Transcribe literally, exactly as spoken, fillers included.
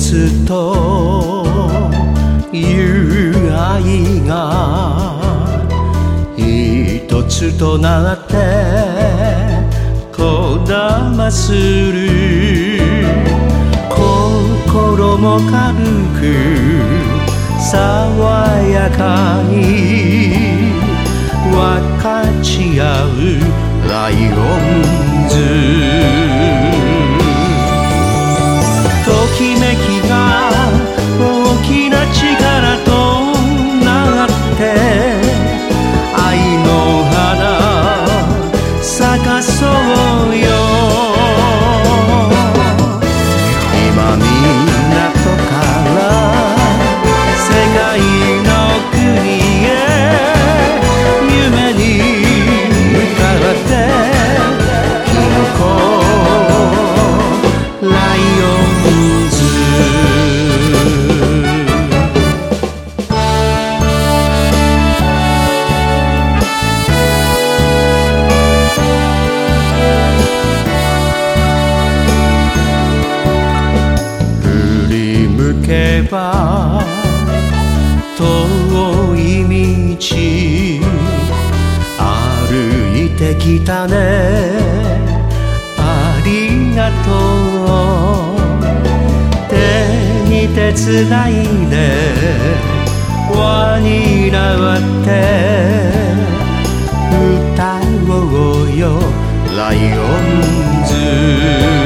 つと友愛が一つとなってこだまする心も軽く爽やかに分かち合うライオンズときめきが大きな力となって愛の花咲かそうよ今港から世界の国へ夢に向かってキノコライオンズ振り向けば遠い道歩いてきたねありがとう手に手つないで輪になって歌おうよライオンズ